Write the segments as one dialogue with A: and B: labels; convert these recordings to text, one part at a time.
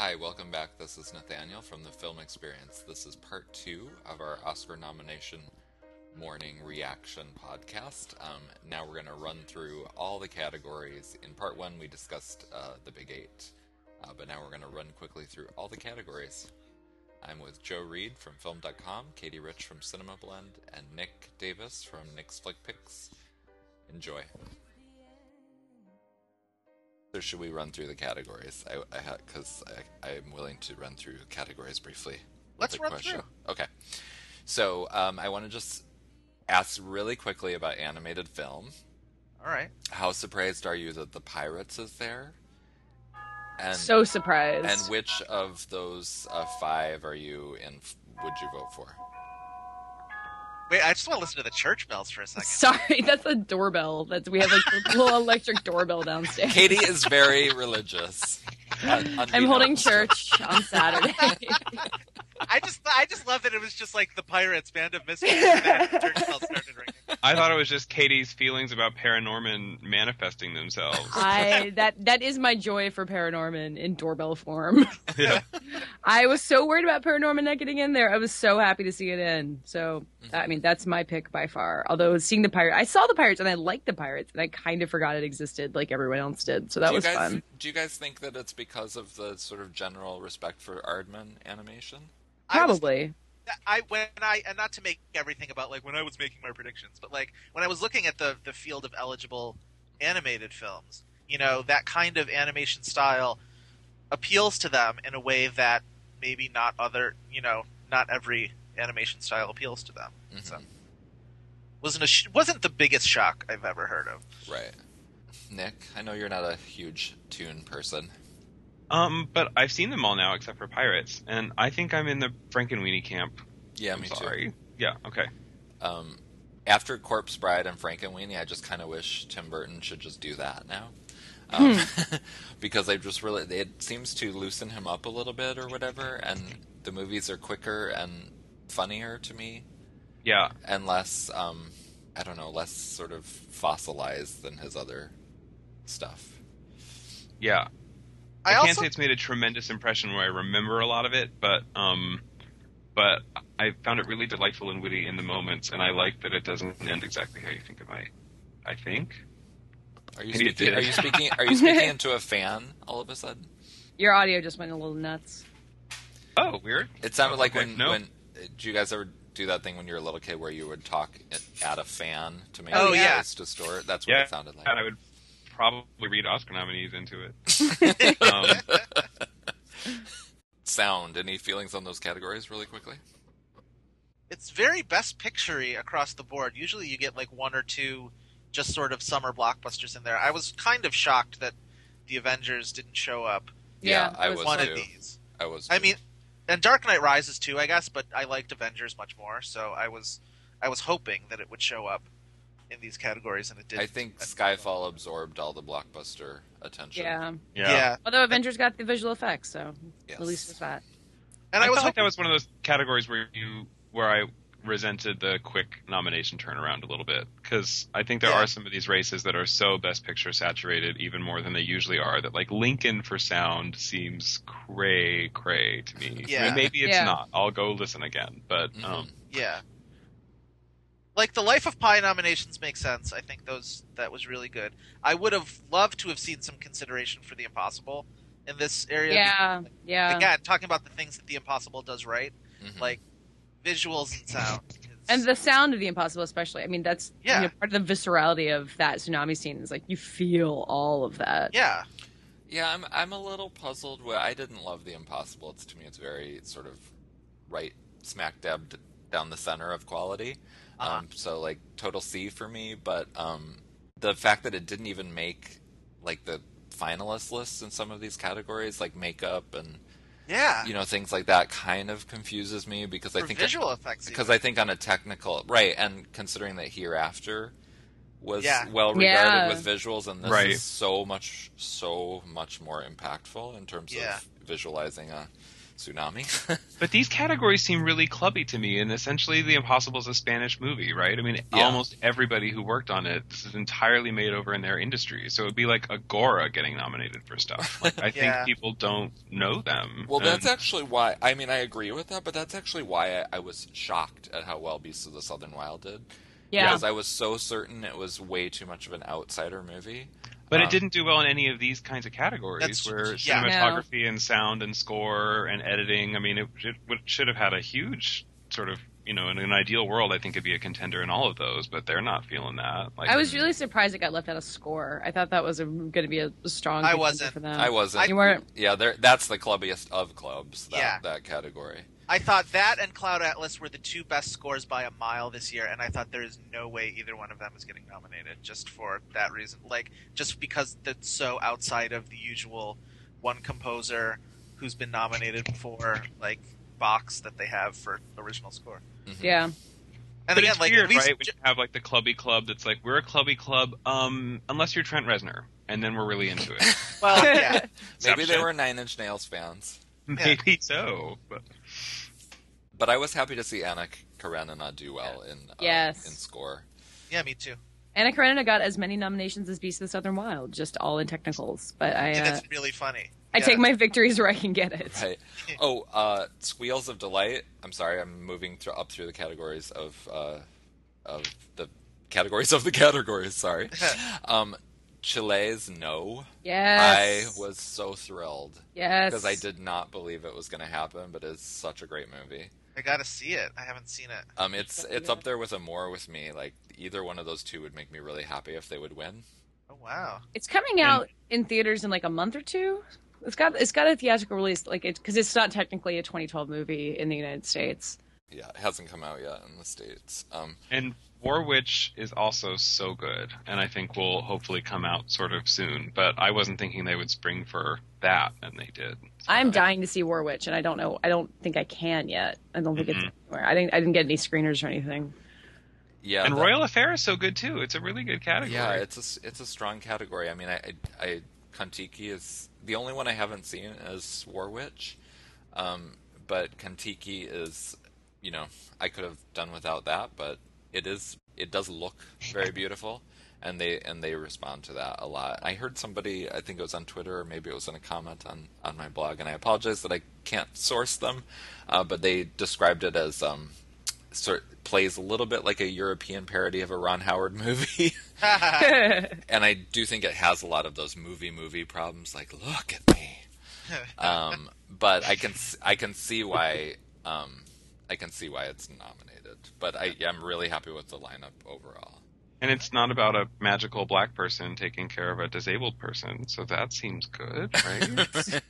A: Hi, welcome back. This is Nathaniel from the Film Experience. This is part 2 of our Oscar nomination morning reaction podcast. Now we're going to run through all the categories. In part 1, we discussed the Big Eight, but now we're going to run quickly through all the categories. I'm with Joe Reed from Film.com, Katie Rich from Cinema Blend, and Nick Davis from Nick's Flick Picks. Enjoy. Or should we run through the categories? Because I'm willing to run through categories briefly.
B: Let's run through.
A: Okay. So I want to just ask really quickly about animated film.
B: All right.
A: How surprised are you that The Pirates is there? And,
C: so surprised.
A: And which of those 5 are you in? Would you vote for?
B: Wait, I just want to listen to the church bells for a second.
C: Sorry, that's a doorbell. We have like a little electric doorbell downstairs.
A: Katie is very religious.
C: I'm holding church on Saturday.
B: I just love that it was just like the Pirates, Band of Misfits, and then church bells started ringing.
D: I thought it was just Katie's feelings about Paranorman manifesting themselves.
C: That is my joy for Paranorman in doorbell form.
D: Yeah.
C: I was so worried about Paranorman not getting in there. I was so happy to see it in. So, I mean, that's my pick by far. Although seeing the Pirates, I saw the Pirates and I liked the Pirates, and I kind of forgot it existed like everyone else did. So that was fun.
A: Do you guys think that it's because of the sort of general respect for Aardman animation?
C: Probably.
B: And not to make everything about like when I was making my predictions, but like when I was looking at the field of eligible animated films, you know, that kind of animation style appeals to them in a way that maybe not every animation style appeals to them. Mm-hmm. So wasn't the biggest shock I've ever heard of.
A: Right. Nick, I know you're not a huge Toon person.
D: But I've seen them all now except for Pirates, and I think I'm in the Frankenweenie camp.
A: Yeah, me too.
D: Yeah, okay.
A: After Corpse Bride and Frankenweenie, I just kind of wish Tim Burton should just do that now. Because it seems to loosen him up a little bit or whatever, and the movies are quicker and funnier to me.
D: Yeah.
A: And less, less sort of fossilized than his other stuff.
D: Yeah. I can't say it's made a tremendous impression where I remember a lot of it, but I found it really delightful and witty in the moments, and I like that it doesn't end exactly how you think it might. I think.
A: Are you speaking into a fan all of a sudden?
C: Your audio just went a little nuts.
D: Oh, weird.
A: It sounded like when do you guys ever do that thing when you were a little kid where you would talk at a fan to make noise distort? That's what it sounded like.
D: And I would probably read Oscar nominees into it.
A: Sound. Any feelings on those categories really quickly?
B: It's very best picture-y across the board. Usually you get like 1 or 2 just sort of summer blockbusters in there. I was kind of shocked that the Avengers didn't show up.
A: Yeah, I was
B: one
A: too.
B: of these.
A: I was.
B: I mean, and Dark Knight Rises too, I guess, but I liked Avengers much more, so I was hoping that it would show up in these categories, and it didn't.
A: I think Skyfall absorbed all the blockbuster attention.
B: Yeah.
C: Although Avengers got the visual effects, so at least it's that.
B: And
D: I felt like that was one of those categories where I resented the quick nomination turnaround a little bit, because I think there are some of these races that are so Best Picture saturated, even more than they usually are, that like Lincoln for sound seems cray to me.
B: Yeah.
D: I mean, maybe it's not. I'll go listen again, but
B: yeah. Like the Life of Pi nominations make sense. I think that was really good. I would have loved to have seen some consideration for The Impossible in this area.
C: Yeah.
B: Again, talking about the things that The Impossible does right, like visuals and sound.
C: And the sound of The Impossible especially. I mean, that's part of the viscerality of that tsunami scene is like you feel all of that.
B: Yeah.
A: Yeah, I'm a little puzzled. I didn't love The Impossible. To me, it's very sort of right smack dab down the center of quality. So like total C for me, but the fact that it didn't even make like the finalist lists in some of these categories, like makeup and things like that, kind of confuses me because I think
B: visual effects.
A: Because I think on a technical and considering that Hereafter was well regarded with visuals, and this is so much more impactful in terms of visualizing a tsunami.
D: But these categories seem really clubby to me, and essentially The Impossible is a Spanish movie, right? I mean,
A: Yeah.
D: almost everybody who worked on it, this is entirely made over in their industry. So it'd be like Agora getting nominated for stuff. Like, I think
B: Yeah.
D: people don't know them.
A: Well, that's
D: And-
A: actually why. I mean, I agree with that, but that's actually why I was shocked at how well Beasts of the Southern Wild did.
C: Yeah.
A: Because I was so certain it was way too much of an outsider movie.
D: But it didn't do well in any of these kinds of categories,
B: That's-
D: where
B: yeah.
D: cinematography and sound and score and editing. I mean, it should have had a huge sort of, in an ideal world, I think it'd be a contender in all of those. But they're not feeling that. Like,
C: I was really surprised it got left out of score. I thought that was going to be a strong.
B: I
C: contender
B: wasn't.
C: For them.
A: I wasn't.
C: You weren't.
A: Yeah, that's the clubbiest of clubs.
B: Yeah.
A: That category.
B: I thought that and Cloud Atlas were the two best scores by a mile this year, and I thought there is no way either one of them is getting nominated just for that reason. Like, just because that's so outside of the usual one composer who's been nominated for, like, box that they have for original score.
C: Yeah.
B: And
D: But
B: again,
D: it's
B: like,
D: weird,
B: at least
D: right? When you have like the clubby club that's like, we're a clubby club, unless you're Trent Reznor, and then we're really into it.
B: well, yeah.
A: Maybe they
D: Exception.
A: were Nine Inch Nails fans.
D: Maybe so.
A: But I was happy to see Anna Karenina do well in
C: Yes.
A: in score.
B: Yeah, me too.
C: Anna Karenina got as many nominations as Beast of the Southern Wild, just all in technicals. But
B: And it's really funny.
C: I
B: Yeah.
C: take my victories where I can get it.
A: Right. Squeals of Delight. I'm sorry, I'm moving up through the categories of the categories of the categories. Sorry. Chile's No.
C: Yes.
A: I was so thrilled
C: Yes.
A: because I did not believe it was going to happen, but it's such a great movie.
B: I gotta see it. I haven't seen it.
A: It's up there with Amore with me. Like either one of those two would make me really happy if they would win.
B: Oh, wow.
C: It's coming out in theaters in like a month or two. It's got a theatrical release, like because it's not technically a 2012 movie in the United States.
A: Yeah, it hasn't come out yet in the States.
D: And War Witch is also so good, and I think will hopefully come out sort of soon. But I wasn't thinking they would spring for that, and they did. So
C: I'm dying to see War Witch, and I don't know. I don't think I can yet. I don't think it's anywhere. I didn't get any screeners or anything.
A: Yeah,
D: And Royal Affair is so good too. It's a really good category.
A: Yeah, it's a strong category. I mean, I Kon-Tiki is the only one I haven't seen is War Witch, but Kon-Tiki is, I could have done without that, but it does look very beautiful, and they respond to that a lot. I heard somebody, I think it was on Twitter or maybe it was in a comment on my blog, and I apologize that I can't source them, but they described it as plays a little bit like a European parody of a Ron Howard movie. And I do think it has a lot of those movie problems, like look at me. But I can see why it's nominated. But I'm really happy with the lineup overall.
D: And it's not about a magical black person taking care of a disabled person, so that seems good, right?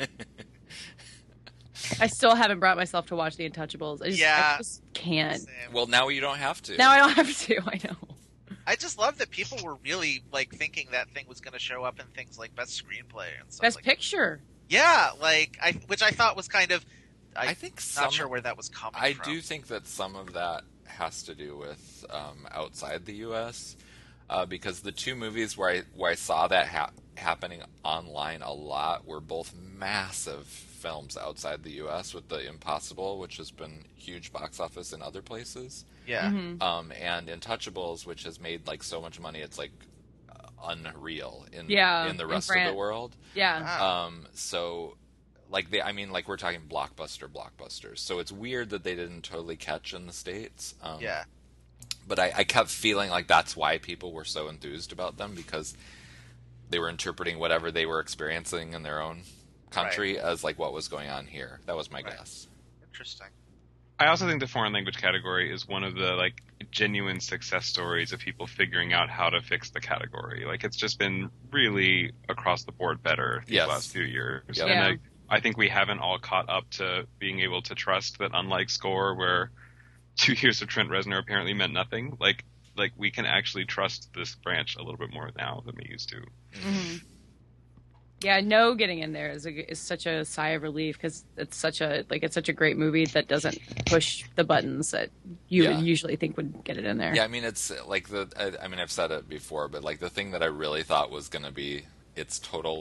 C: I still haven't brought myself to watch The Untouchables. I just can't.
B: Same.
A: Well, now you don't have to.
C: Now I don't have to. I know.
B: I just love that people were really like thinking that thing was going to show up in things like best screenplay and stuff.
C: Best
B: like
C: Picture.
B: Yeah, which I thought was kind of.
A: I think
B: not sure where that was coming
A: I
B: from.
A: do think that some of that has to do with outside the U.S. Because the two movies where I saw that happening online a lot were both massive films outside the U.S. with The Impossible, which has been huge box office in other places,
B: Yeah.
C: Mm-hmm.
A: and Untouchables, which has made like so much money it's like unreal in the rest of the
C: France.
A: world.
C: Yeah.
B: Wow.
A: So like we're talking blockbusters. So it's weird that they didn't totally catch in the States.
B: Yeah.
A: But I kept feeling like that's why people were so enthused about them, because they were interpreting whatever they were experiencing in their own country as like what was going on here. That was my guess.
B: Interesting.
D: I also think the foreign language category is one of the like genuine success stories of people figuring out how to fix the category. Like it's just been really across the board better these
A: Yes.
D: last few years.
A: Yeah.
D: And I think we haven't all caught up to being able to trust that, unlike Score, where 2 years of Trent Reznor apparently meant nothing, like we can actually trust this branch a little bit more now than we used to.
C: Mm-hmm. Yeah, No getting in there is such a sigh of relief, because it's such a great movie that doesn't push the buttons that you would usually think would get it in there.
A: Yeah, I mean it's like I've said it before, but like the thing that I really thought was going to be its total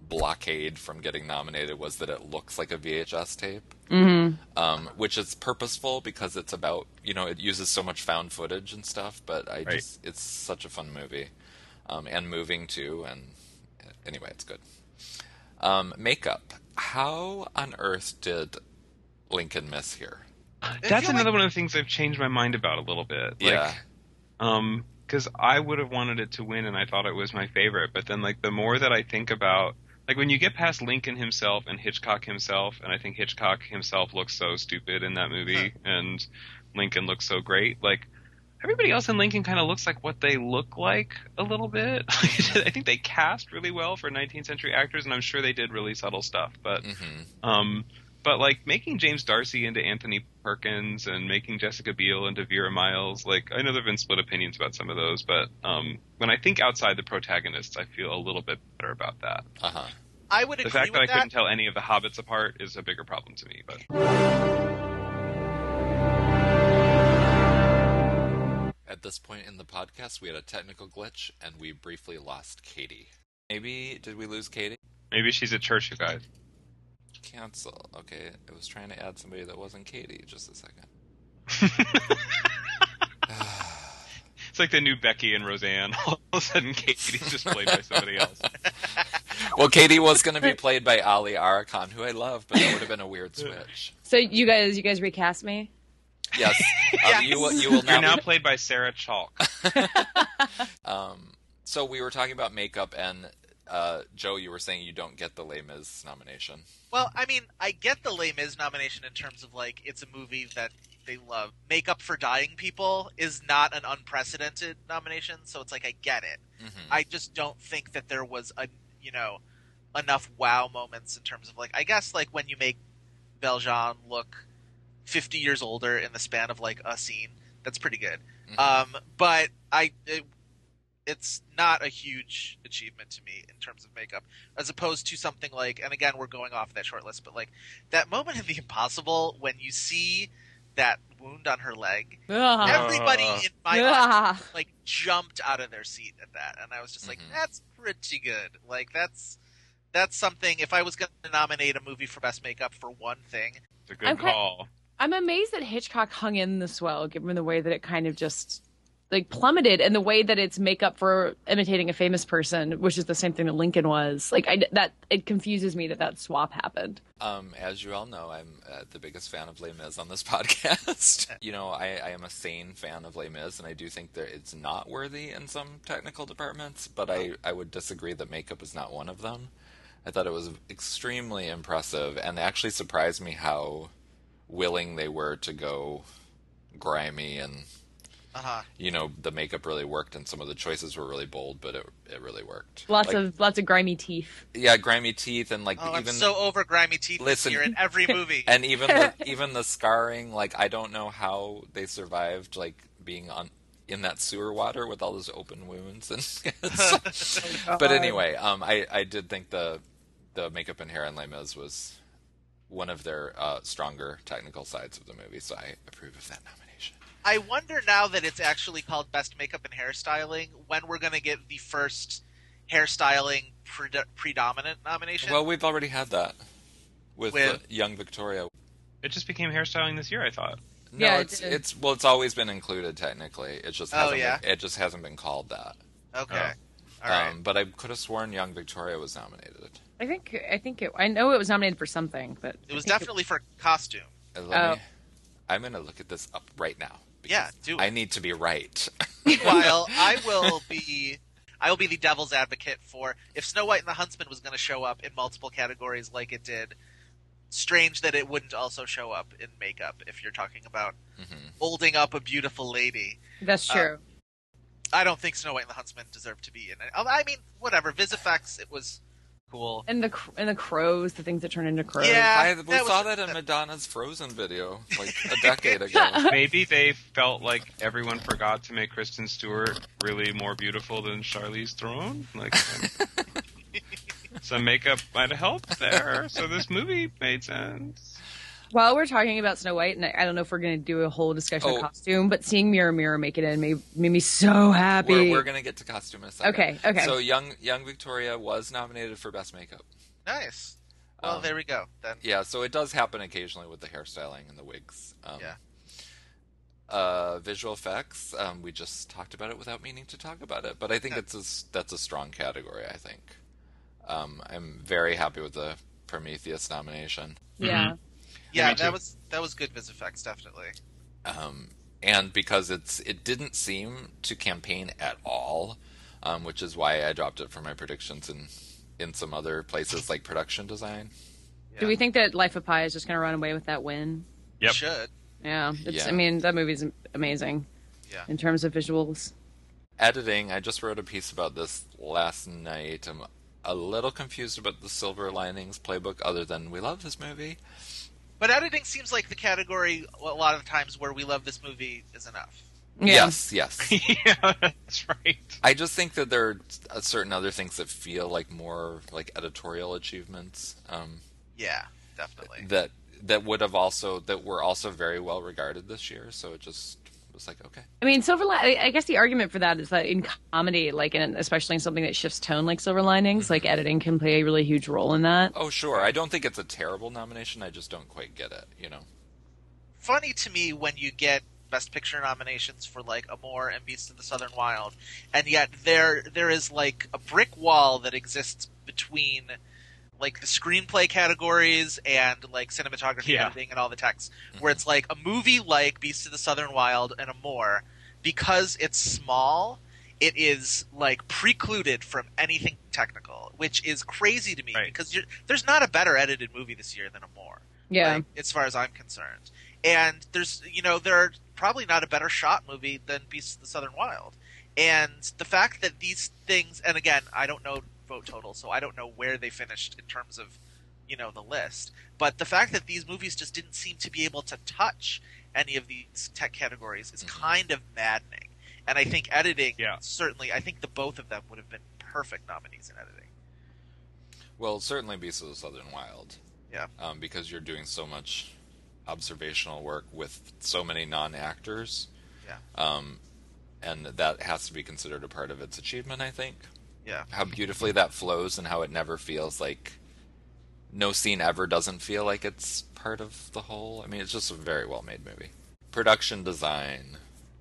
A: blockade from getting nominated was that it looks like a VHS tape, which is purposeful because it's about, it uses so much found footage and stuff, but it's such a fun movie, and moving too, and anyway, it's good. Makeup. How on earth did Lincoln miss here?
D: That's another one of the things I've changed my mind about a little bit.
A: Yeah.
D: Because I would have wanted it to win, and I thought it was my favorite. But then, the more that I think about, when you get past Lincoln himself and Hitchcock himself, and I think Hitchcock himself looks so stupid in that movie, and Lincoln looks so great. Everybody else in Lincoln kind of looks like what they look like a little bit. I think they cast really well for 19th century actors, and I'm sure they did really subtle stuff. But, but making James Darcy into Anthony Perkins and making Jessica Biel into Vera Miles, I know there have been split opinions about some of those, but when I think outside the protagonists, I feel a little bit better about that.
B: I would agree
D: with that. The fact that I couldn't tell any of the hobbits apart is a bigger problem to me. But
A: at this point in the podcast, we had a technical glitch, and we briefly lost Katie. Did we lose Katie?
D: Maybe she's at church, you guys.
A: Cancel. Okay, I was trying to add somebody that wasn't Katie. Just a second.
D: It's like the new Becky and Roseanne. All of a sudden, Katie's just played by somebody else.
A: Well, Katie was going to be played by Ali Arakan, who I love, but that would have been a weird switch.
C: So you guys recast me?
A: Yes.
B: Yes.
A: You will
D: You're now played by Sarah Chalk.
A: So we were talking about makeup, and Joe, you were saying you don't get the Les Mis nomination.
B: Well, I mean, I get the Les Mis nomination in terms of, it's a movie that they love. Makeup for Dying People is not an unprecedented nomination, so it's I get it. I just don't think that there was enough wow moments in terms of, I guess, when you make Valjean look 50 years older in the span of, a scene, that's pretty good. But it's not a huge achievement to me in terms of makeup, as opposed to something and again, we're going off that short list, but that moment in The Impossible when you see that wound on her leg, everybody in my mind, jumped out of their seat at that, and I was just that's pretty good. That's something. If I was going to nominate a movie for best makeup for one thing,
D: it's a good call.
C: I'm amazed that Hitchcock hung in this well, given the way that it kind of just plummeted, and the way that it's makeup for imitating a famous person, which is the same thing that Lincoln was. It confuses me that swap happened.
A: As you all know, I'm the biggest fan of Les Mis on this podcast. I am a sane fan of Les Mis, and I do think that it's not worthy in some technical departments, but I would disagree that makeup is not one of them. I thought it was extremely impressive, and it actually surprised me how willing they were to go grimy, and the makeup really worked, and some of the choices were really bold, but it really worked.
C: Lots of grimy teeth.
A: Yeah, grimy teeth, and even
B: I'm so over grimy teeth this year in every movie.
A: And even the scarring, I don't know how they survived being in that sewer water with all those open wounds. And but anyway, I did think the makeup in Hair and Les Mis was one of their stronger technical sides of the movie, so I approve of that nomination.
B: I wonder now that it's actually called Best Makeup and Hairstyling, when we're going to get the first hairstyling predominant nomination.
A: Well, we've already had that with Young Victoria.
D: It just became hairstyling this year, I thought.
A: No,
C: yeah,
A: it's always been included technically. It just hasn't it just hasn't been called that.
B: Okay. All right.
A: But I could have sworn Young Victoria was nominated.
C: I know it was nominated for something, but
B: it was definitely for costume.
A: I'm going to look at this up right now.
B: Yeah, do it.
A: I need to be right.
B: While I will be the devil's advocate for, if Snow White and the Huntsman was going to show up in multiple categories like it did, strange that it wouldn't also show up in makeup if you're talking about holding up a beautiful lady.
C: That's true.
B: I don't think Snow White and the Huntsman deserve to be in it. I mean, whatever. VisFX, it was cool.
C: And the crows, the things that turn into crows.
B: Yeah,
A: we saw that in Madonna's Frozen video a decade ago.
D: Maybe they felt like everyone forgot to make Kristen Stewart really more beautiful than Charlize Theron. Some makeup might have helped there, so this movie made sense.
C: While we're talking about Snow White, and I don't know if we're going to do a whole discussion
A: Oh.
C: of costume, but seeing Mirror Mirror make it in made me so happy.
A: We're going to get to costume in a second.
C: Okay.
A: So young Victoria was nominated for Best Makeup.
B: Nice. Well, there we go. Then
A: Yeah, so it does happen occasionally with the hairstyling and the wigs. Visual effects, we just talked about it without meaning to talk about it, but I think that's a strong category, I think. I'm very happy with the Prometheus nomination.
C: Yeah.
B: yeah,
D: Me too.
B: that was good vis effects, definitely.
A: And because it didn't seem to campaign at all, which is why I dropped it for my predictions in some other places like production design.
B: Yeah.
C: Do we think that Life of Pi is just going to run away with that win?
D: Yep.
B: Should.
C: Yeah.
A: Yeah.
C: I mean, that movie's amazing.
B: Yeah.
C: In terms of visuals.
A: Editing, I just wrote a piece about this last night. I'm a little confused about the Silver Linings Playbook, other than we love this movie.
B: But editing seems like the category a lot of times where we love this movie is enough.
C: Yeah.
A: Yes.
D: Yeah, that's right.
A: I just think that there are certain other things that feel like more like editorial achievements.
B: Yeah, definitely.
A: That were also very well regarded this year. So it just was like, okay.
C: I mean, I guess the argument for that is that in comedy, especially in something that shifts tone like Silver Linings, like editing can play a really huge role in that.
A: Oh, sure. I don't think it's a terrible nomination. I just don't quite get it, you know?
B: Funny to me when you get Best Picture nominations for like Amour and Beasts of the Southern Wild, and yet there is like a brick wall that exists between like the screenplay categories and like cinematography, editing, and all the text, where it's like a movie like Beasts of the Southern Wild and Amour, because it's small, it is like precluded from anything technical, which is crazy to me because there's not a better edited movie this year than Amour.
C: Yeah.
B: Like, as far as I'm concerned. And there are probably not a better shot movie than Beasts of the Southern Wild. And the fact that these things, and again, I don't know vote total, so I don't know where they finished in terms of, the list. But the fact that these movies just didn't seem to be able to touch any of these tech categories is kind of maddening. And I think editing, certainly, I think the both of them would have been perfect nominees in editing.
A: Well, certainly Beasts of the Southern Wild.
B: Yeah.
A: Because you're doing so much observational work with so many non-actors.
B: Yeah.
A: And that has to be considered a part of its achievement, I think.
B: Yeah.
A: How beautifully that flows and how it never feels like... No scene ever doesn't feel like it's part of the whole. I mean, it's just a very well-made movie. Production design.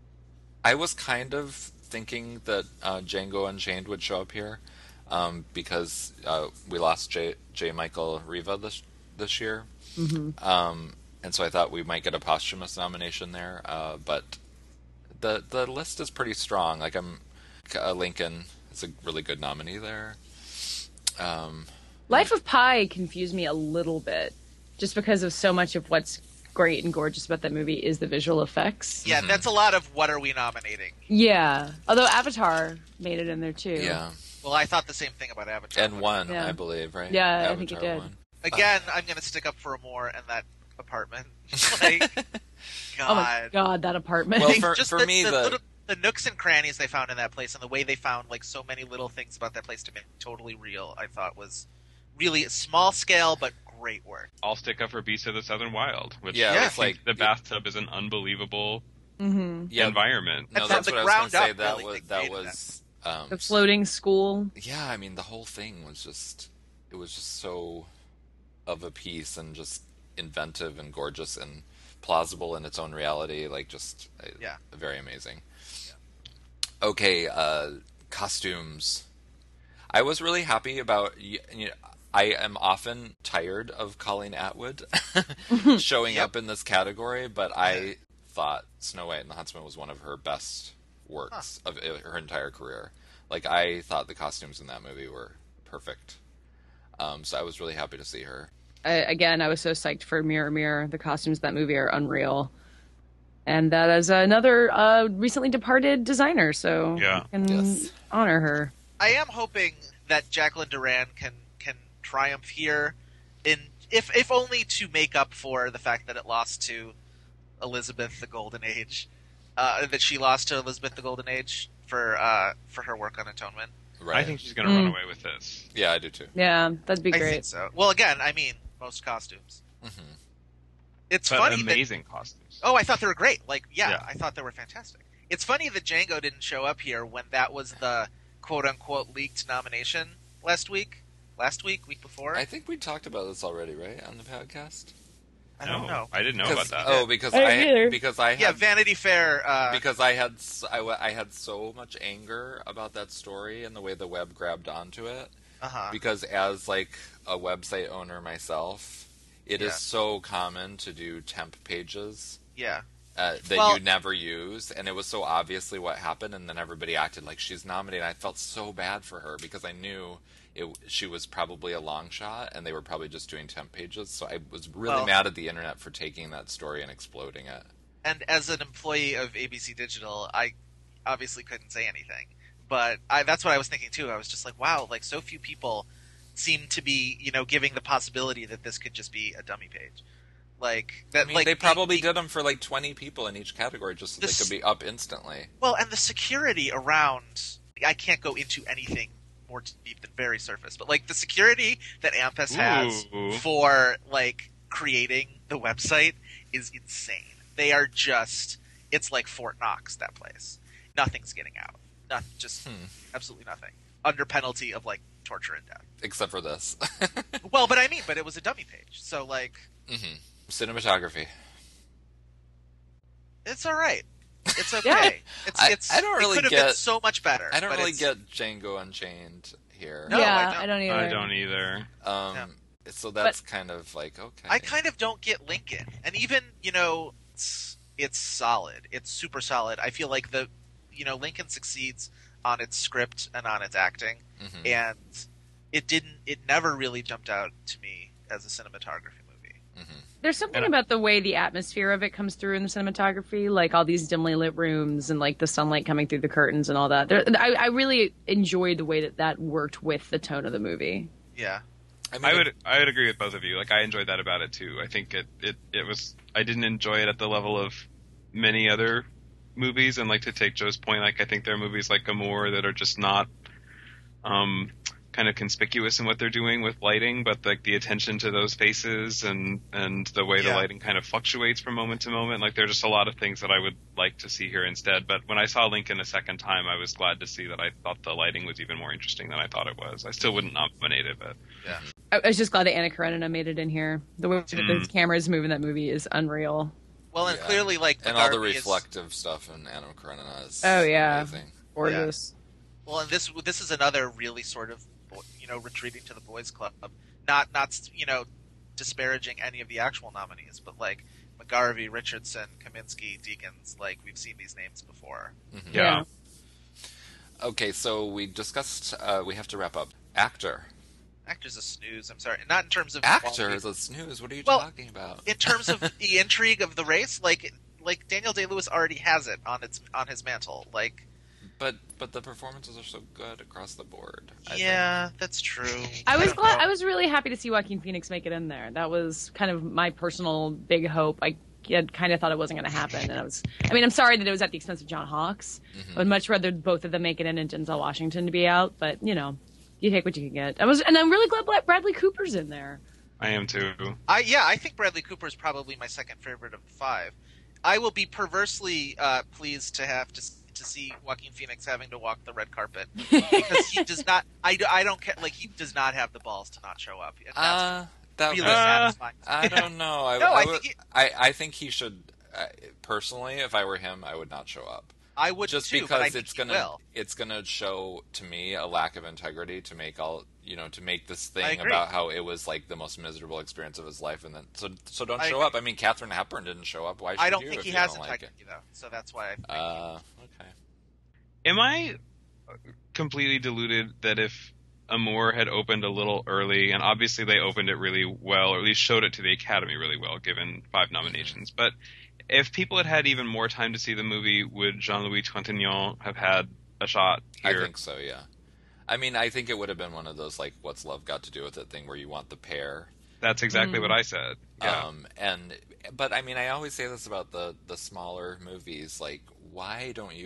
A: I was kind of thinking that Django Unchained would show up here because we lost J. Michael Riva this year.
C: Mm-hmm.
A: And so I thought we might get a posthumous nomination there. But the list is pretty strong. Like Lincoln is a really good nominee there.
C: Life of Pi confused me a little bit, just because of so much of what's great and gorgeous about that movie is the visual effects.
B: Yeah, that's a lot of what are we nominating.
C: Yeah, although Avatar made it in there too.
A: Yeah.
B: Well, I thought the same thing about Avatar.
A: And won, I believe, right?
C: Yeah,
A: Avatar
C: I think it did.
A: won.
B: Again, I'm going to stick up for Amour and that apartment. Like, God.
C: Oh my god, that apartment.
A: Well,
B: Just
A: for me,
B: the nooks and crannies they found in that place and the way they found like so many little things about that place to make it totally real, I thought was really small scale but great work.
D: I'll stick up for Beasts of the Southern Wild, which
A: it's like
D: the bathtub is an unbelievable
C: mm-hmm.
D: environment.
A: No,
B: And
A: that's
B: from
A: what
B: the
A: I was going to say.
B: ground up,
A: That
B: really, they
A: was
C: the floating school.
A: Yeah, I mean the whole thing was just so of a piece and just inventive and gorgeous and plausible in its own reality, like just very amazing. Yeah. Okay, costumes. I was really happy about I am often tired of Colleen Atwood showing up in this category, but I thought Snow White and the Huntsman was one of her best works of her entire career. Like, I thought the costumes in that movie were perfect. So I was really happy to see her.
C: I was so psyched for Mirror Mirror. The costumes in that movie are unreal. And that is another recently departed designer, so I can honor her.
B: I am hoping that Jacqueline Duran can triumph here, if only to make up for the fact that it lost to Elizabeth the Golden Age. That she lost to Elizabeth the Golden Age for her work on Atonement.
A: Right.
D: I think she's going to run away with this.
A: Yeah, I do too.
C: Yeah, that'd be great.
B: I think so. Well, again, I mean, most costumes.
A: Mm-hmm.
B: It's
D: But
B: funny
D: amazing costumes.
B: Oh, I thought they were great. Like,
D: Yeah.
B: I thought they were fantastic. It's funny that Django didn't show up here when that was the quote-unquote leaked nomination week before.
A: I think we talked about this already, right, on the podcast?
B: I don't know.
D: I didn't know about that.
A: Oh, because
C: I didn't either.
A: I
B: Yeah,
A: had
B: Vanity Fair.
A: because I had so much anger about that story and the way the web grabbed onto it.
B: Uh-huh.
A: Because as like a website owner myself, it is so common to do temp pages
B: Yeah.
A: that you never use, and it was so obviously what happened, and then everybody acted like she's nominated. I felt so bad for her because I knew she was probably a long shot, and they were probably just doing temp pages. So I was really mad at the internet for taking that story and exploding it.
B: And as an employee of ABC Digital, I obviously couldn't say anything. But that's what I was thinking too. I was just like, wow, like so few people seem to be, giving the possibility that this could just be a dummy page. Like that.
A: I mean,
B: like
A: they probably did them for like 20 people in each category just so they could be up instantly.
B: Well, and the security around, I can't go into anything more deep than very surface, but like the security that Ampus has for like creating the website is insane. They are just, it's like Fort Knox, that place. Nothing's getting out. Absolutely nothing. Under penalty of like torture and death.
A: Except for this.
B: Well, but it was a dummy page. So like.
A: Mm-hmm. Cinematography.
B: It's alright. It's okay.
C: Yeah.
A: I don't really
B: it could have been so much better.
A: I don't really get Django Unchained here.
B: No,
C: yeah,
B: I
C: don't either.
D: I don't either.
B: No.
A: So that's kind of like, okay.
B: I kind of don't get Lincoln. And even, it's solid. It's super solid. I feel like Lincoln succeeds on its script and on its acting.
A: Mm-hmm.
B: And it never really jumped out to me as a cinematography movie.
A: Mm-hmm.
C: There's something about the way the atmosphere of it comes through in the cinematography, like all these dimly lit rooms and like the sunlight coming through the curtains and all that. I really enjoyed the way that worked with the tone of the movie.
B: Yeah.
D: I would agree with both of you. Like, I enjoyed that about it too. I think it was. I didn't enjoy it at the level of many other movies, and like to take Joe's point, like I think there are movies like Amour that are just not kind of conspicuous in what they're doing with lighting, but like the attention to those faces and the way the lighting kind of fluctuates from moment to moment. Like, there are just a lot of things that I would like to see here instead. But when I saw Lincoln a second time, I was glad to see that I thought the lighting was even more interesting than I thought it was. I still wouldn't nominate it, but
B: Yeah.
C: I was just glad that Anna Karenina made it in here. The way that the cameras move in that movie is unreal.
B: Well, and clearly, like,
A: and all the
B: McGarvey
A: reflective stuff in Anna Karenina is amazing.
C: Gorgeous.
B: Yeah. Well, and this is another really sort of, retreating to the boys' club. Not disparaging any of the actual nominees, but like McGarvey, Richardson, Kaminsky, Deakins. Like, we've seen these names before.
A: Mm-hmm.
D: yeah.
A: Okay, so we discussed. We have to wrap up. Actor.
B: Actor's a snooze. I'm sorry, not in terms of
A: Actor
B: quality.
A: is a snooze. What are you
B: Well,
A: talking about?
B: In terms of the intrigue of the race, like Daniel Day-Lewis already has it on his mantle. Like,
A: but the performances are so good across the board. I think.
B: That's true.
C: I was
B: don't
C: glad.
B: know.
C: I was really happy to see Joaquin Phoenix make it in there. That was kind of my personal big hope. I had kind of thought it wasn't going to happen, and I'm sorry that it was at the expense of John Hawkes.
A: Mm-hmm.
C: I would much rather both of them make it in and Denzel Washington to be out. But you take what you can get. And I'm really glad Bradley Cooper's in there.
D: I am too.
B: I think Bradley Cooper is probably my second favorite of the five. I will be perversely pleased to have to see Joaquin Phoenix having to walk the red carpet because he does not. I don't care. Like, he does not have the balls to not show up. And that's really satisfying.
A: I don't know. I think he should. Personally, if I were him, I would not show up.
B: I would
A: just
B: too,
A: because
B: but I think
A: it's gonna show to me a lack of integrity to make this
B: I
A: thing
B: agree.
A: about how it was like the most miserable experience of his life, and then so don't
B: I
A: show
B: agree.
A: up. I mean, Katharine Hepburn didn't show up. Why should
B: I don't
A: you
B: think
A: if
B: he
A: you
B: has
A: don't
B: integrity
A: like it?
B: though, so that's why.
A: Okay.
D: Am I completely deluded that if Amour had opened a little early, and obviously they opened it really well, or at least showed it to the Academy really well, given 5 nominations, but if people had had even more time to see the movie, would Jean-Louis Trintignant have had a shot here?
A: I think so, yeah. I mean, I think it would have been one of those, like, what's love got to do with it thing where you want the pair.
D: That's exactly what I said. Yeah.
A: But I mean, I always say this about the smaller movies, like, why don't you...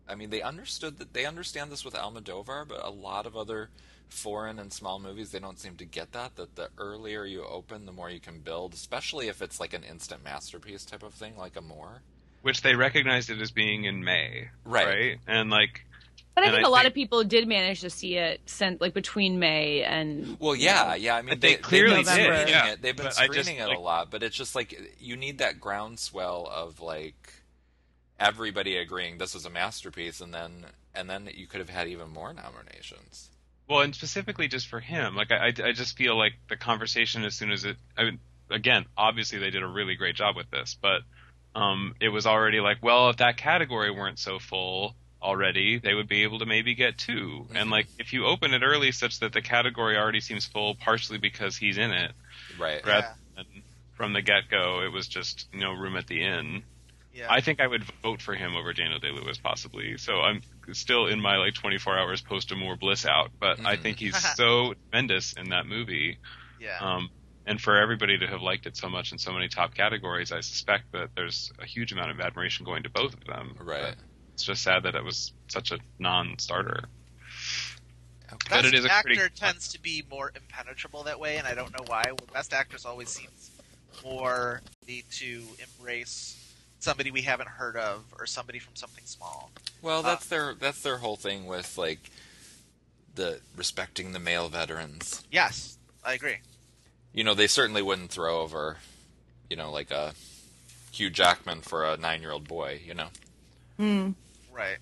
A: I mean, they understand this with Almodovar, but a lot of other foreign and small movies, they don't seem to get that the earlier you open, the more you can build, especially if it's like an instant masterpiece type of thing, like Amour.
D: Which they recognized it as being in May, right? And like,
C: but I think a lot of people did manage to see it like between May and.
A: Well, yeah. I mean,
D: they clearly
A: did.
D: Yeah.
A: They've been screening it a lot, but it's just like you need that groundswell of like everybody agreeing this is a masterpiece, and then you could have had even more nominations.
D: Well, and specifically just for him, like I just feel like the conversation as soon as it. I mean, again, obviously they did a really great job with this, but it was already like, well, if that category weren't so full already, they would be able to maybe get 2. Mm-hmm. And like, if you open it early such that the category already seems full, partially because he's in it,
A: right?
D: Rather than from the get-go, it was just room at the inn.
B: Yeah.
D: I think I would vote for him over Daniel Day-Lewis possibly. So I'm still in my like 24 hours post-Amour bliss out, but I think he's so tremendous in that movie.
B: Yeah.
D: And for everybody to have liked it so much in so many top categories, I suspect that there's a huge amount of admiration going to both of them.
A: Right.
D: But it's just sad that it was such a non-starter.
B: Okay. But it is actor tends to be more impenetrable that way, and I don't know why. Best actress always seems more to embrace somebody we haven't heard of or somebody from something small.
A: Well, that's their whole thing with like the respecting the male veterans.
B: Yes, I agree.
A: They certainly wouldn't throw over, like a Hugh Jackman for a 9-year-old boy.
B: Right.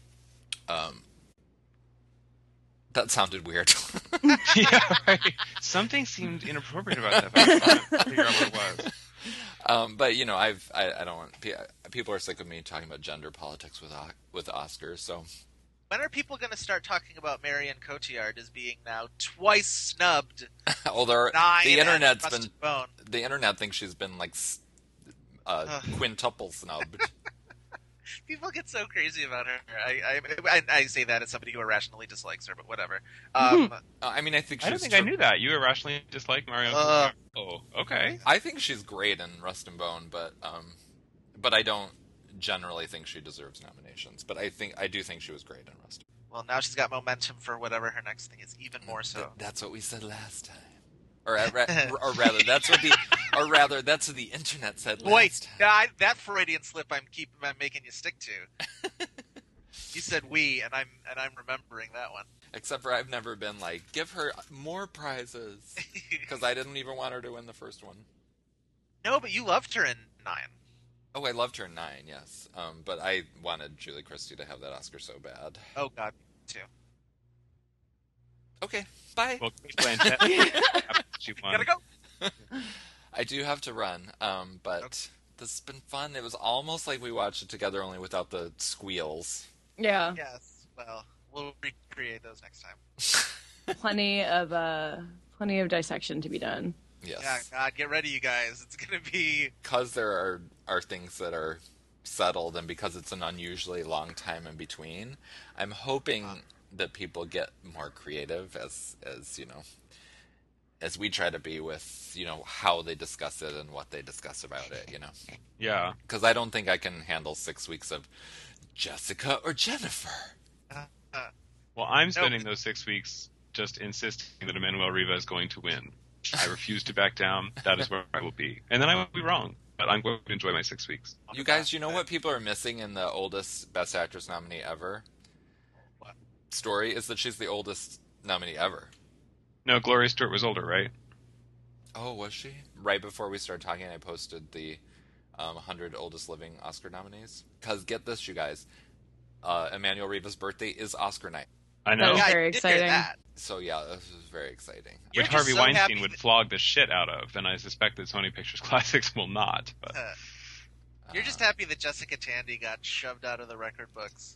A: That sounded weird.
D: Yeah, right. Something seemed inappropriate about that. But I can't figure out what it was.
A: But I don't want people are sick of me talking about gender politics with Oscars. So
B: when are people going to start talking about Marion Cotillard as being now twice snubbed?
A: The internet thinks she's been like quintuple snubbed.
B: People get so crazy about her. I say that as somebody who irrationally dislikes her, but whatever.
A: I mean, I think
D: I don't think I knew that. You irrationally dislike Marion Cotillard? Oh, okay.
A: I think she's great in Rust and Bone, but I don't generally think she deserves nominations. But I do think she was great in Rust.
B: Well, now she's got momentum for whatever her next thing is, even more so.
A: That's what we said last time. Or rather, that's what the internet said last time.
B: That Freudian slip I'm making you stick to. You said we, and I'm remembering that one.
A: Except for I've never been like, give her more prizes, because I didn't even want her to win the first one.
B: No, but you loved her in 9.
A: Oh, I loved her in 9, yes. But I wanted Julie Christie to have that Oscar so bad.
B: Oh God, too.
A: Okay, bye.
D: Well, Blanchett, she won.
B: Gotta go.
A: I do have to run, but this has been fun. It was almost like we watched it together, only without the squeals.
C: Yeah.
B: Yes. Well, we'll recreate those next time.
C: Plenty of dissection to be done.
A: Yes.
B: Yeah. God, get ready, you guys. It's gonna be
A: because there are things that are settled, and because it's an unusually long time in between. I'm hoping that people get more creative as we try to be with how they discuss it and what they discuss about it.
D: Yeah.
A: Because I don't think I can handle 6 weeks of Jessica or Jennifer.
D: Well, I'm spending those 6 weeks just insisting that Emmanuel Riva is going to win. I refuse to back down. That is where I will be. And then I will be wrong. But I'm going to enjoy my 6 weeks.
A: You guys, you know what people are missing in the oldest Best Actress nominee ever?
B: What?
A: Story is that she's the oldest nominee ever.
D: No, Gloria Stewart was older, right?
A: Oh, was she? Right before we started talking, I posted the 100 oldest living Oscar nominees. Because get this, you guys. Emmanuel Riva's birthday is Oscar night.
D: I know.
C: That was very exciting.
A: So yeah, this was very exciting.
D: Which Harvey Weinstein would flog the shit out of, and I suspect that Sony Pictures Classics will not. But.
B: You're just happy that Jessica Tandy got shoved out of the record books.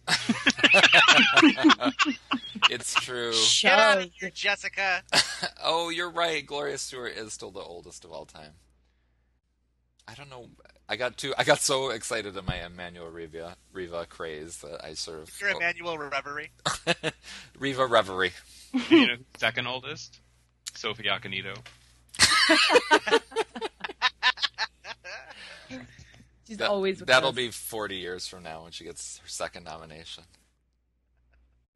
A: It's true.
B: Get out of here, Jessica.
A: Oh, you're right. Gloria Stewart is still the oldest of all time. I don't know. I got so excited in my Emmanuel Riva craze that I sort of...
B: Your Emmanuel Reverie.
A: Riva Reverie.
D: You know, second oldest? Sophie Akinito.
C: She's always with
A: that'll
C: us.
A: be 40 years from now when she gets her second nomination.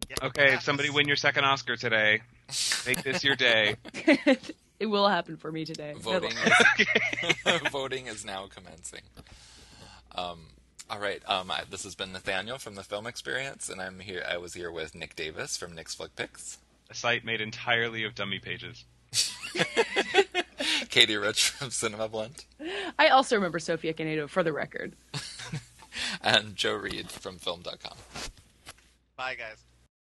B: Yeah,
D: Okay,
B: that
D: somebody
B: was-
D: win your second Oscar today. Make this your day.
C: It will happen for me today.
A: Voting voting is now commencing. All right. This has been Nathaniel from the Film Experience, and I'm here. I was here with Nick Davis from Nick's Flick Picks,
D: A site made entirely of dummy pages.
A: Katie Rich from Cinema Blend,
C: I also remember Sophia Canedo, for the record.
A: and Joe Reed from Film.com.
B: Bye, guys.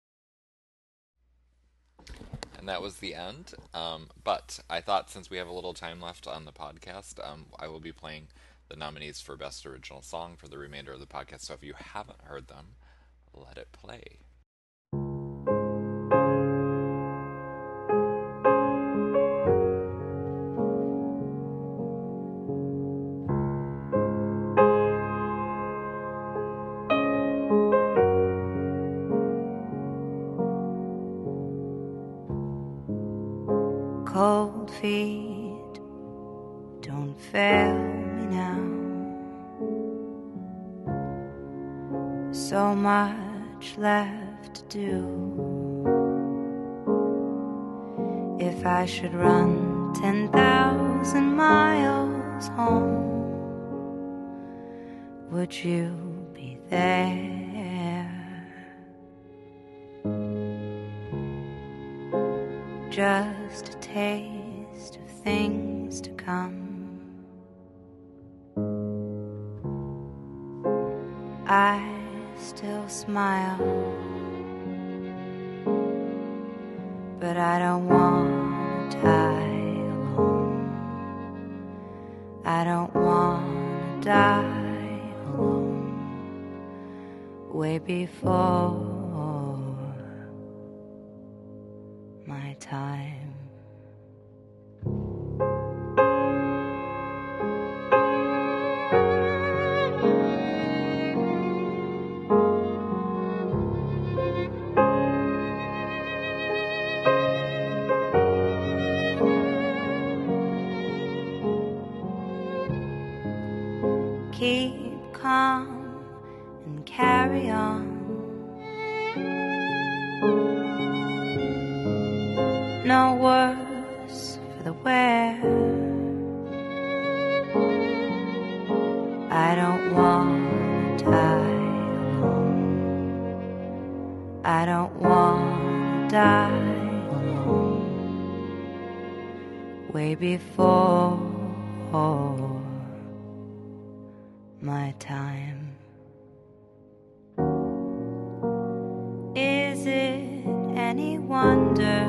A: And that was the end. But I thought since we have a little time left on the podcast, I will be playing the nominees for Best Original Song for the remainder of the podcast. So if you haven't heard them, let it play.
E: Cold feet, don't fail me now. So much left to do. If I should run 10,000 miles home, would you be there? Just a taste of things to come. I still smile, but I don't want to die alone. I don't want to die alone. Way before my time. Keep calm and carry on. No worse for the wear. I don't want to die alone. I don't want to die alone. Way before my time. Is it any wonder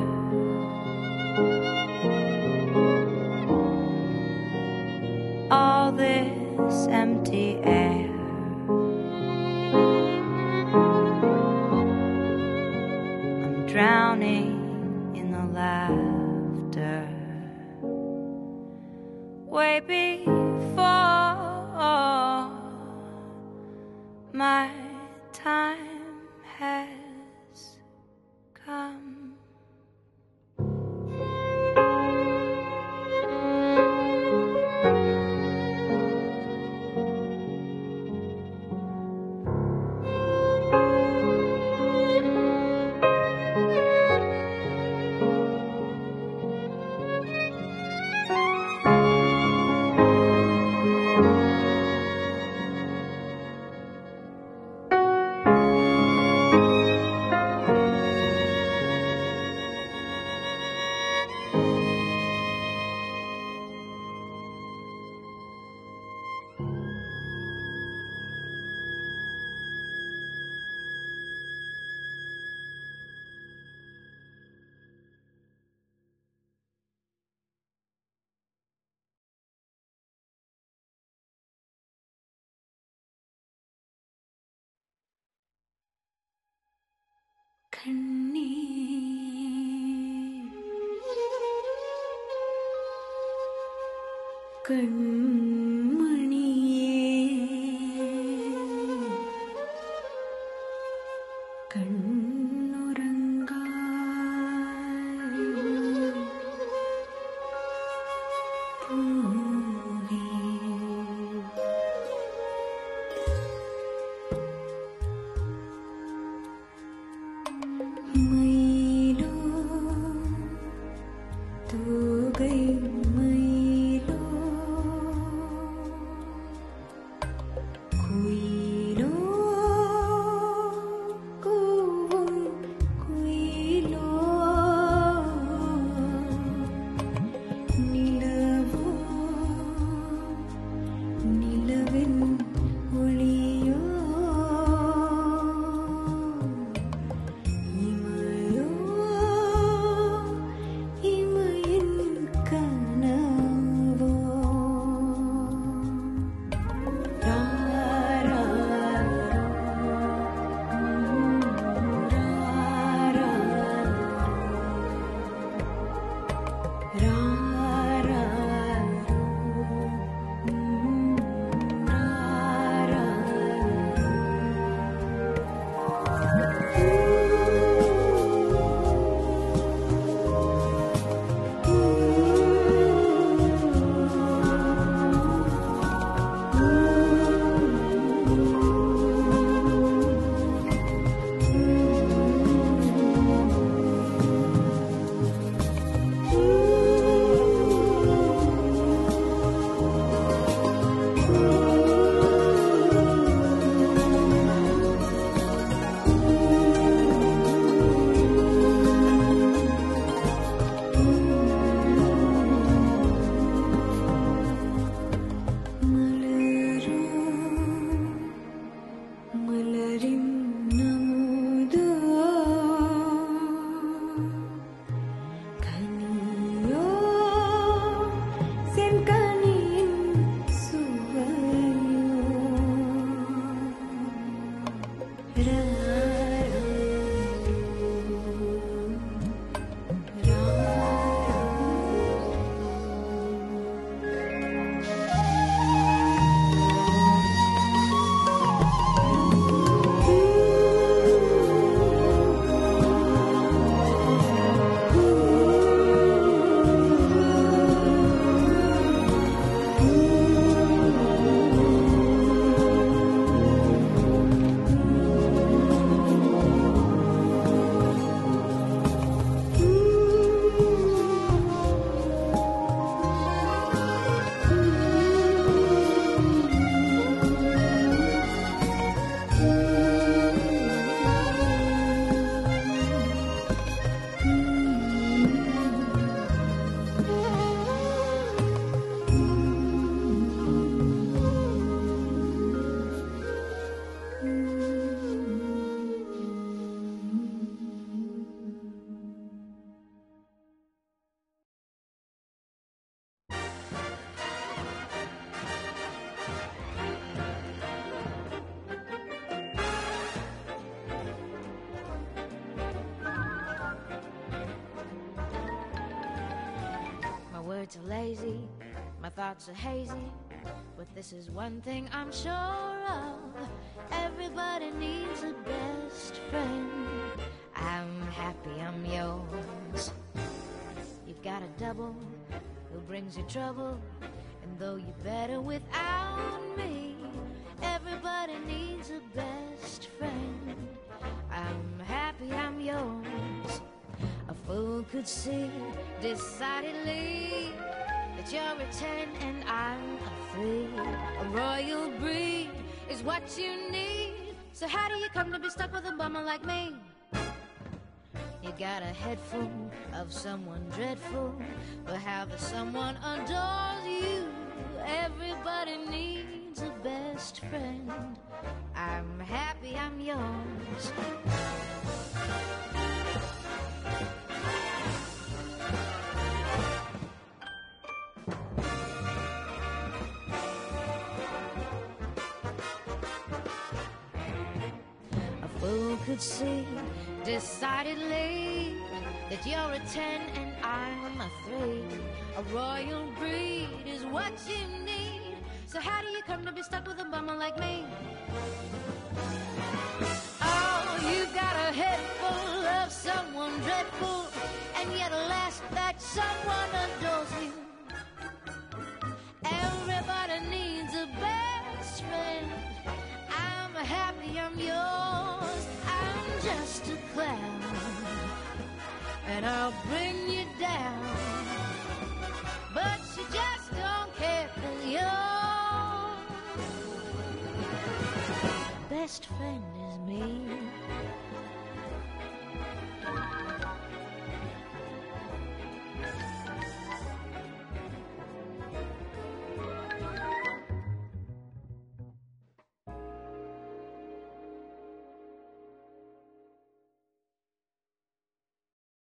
E: all this empty air? I'm drowning in the laughter. Way before my time has come. lazy, my thoughts are hazy, but this is one thing I'm sure of. Everybody needs a best friend. I'm happy I'm yours. You've got a double who brings you trouble, and though you're better without me, everybody needs a best friend. I'm happy I'm yours. A fool could see decidedly that you're a 10 and I'm a 3. A royal breed is what you need. So how do you come to be stuck with a bummer like me? You got a head full of someone dreadful, but how the someone adores you. Everybody needs a best friend. I'm happy I'm yours. Who could see decidedly that you're a 10 and I'm a 3? A royal breed is what you need. So how do you come to be stuck with a bummer like me? Oh, you got a head full of someone dreadful, and yet alas, that someone adores you. Everybody needs a best friend. I'm happy I'm yours. I'm just a clown, and I'll bring you down, but you just don't care 'cause your best friend is me.